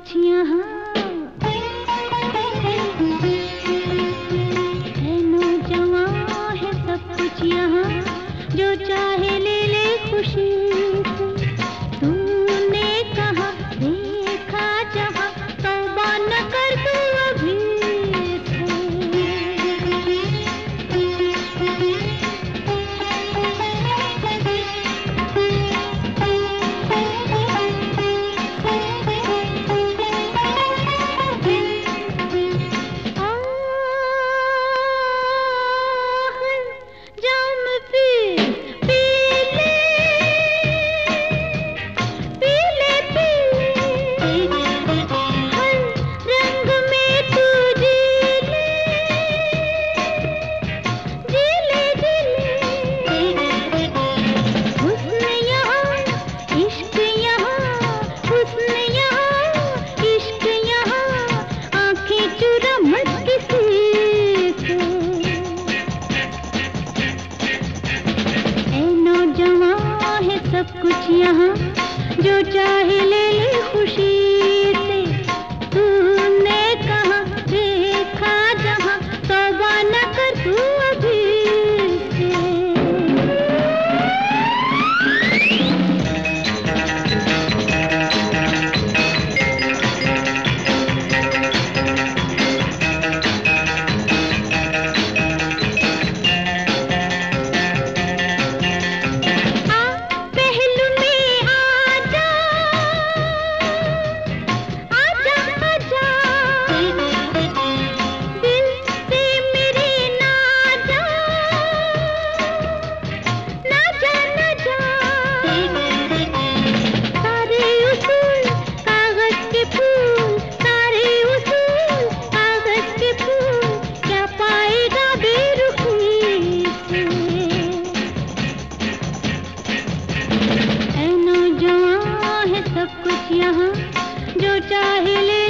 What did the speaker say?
कुछ यहाँ है, नौजवान है सब कुछ यहाँ, जो चाहे ले ले खुशी से। तूने कहा देखा जहाँ, तौबा न कर तू अभी सब कुछ यहाँ, जो चाहे ले ले खुशी से। तूने कहा देखा जहाँ, तौबा न कर तू अभी सब कुछ यहाँ, जो चाहे ले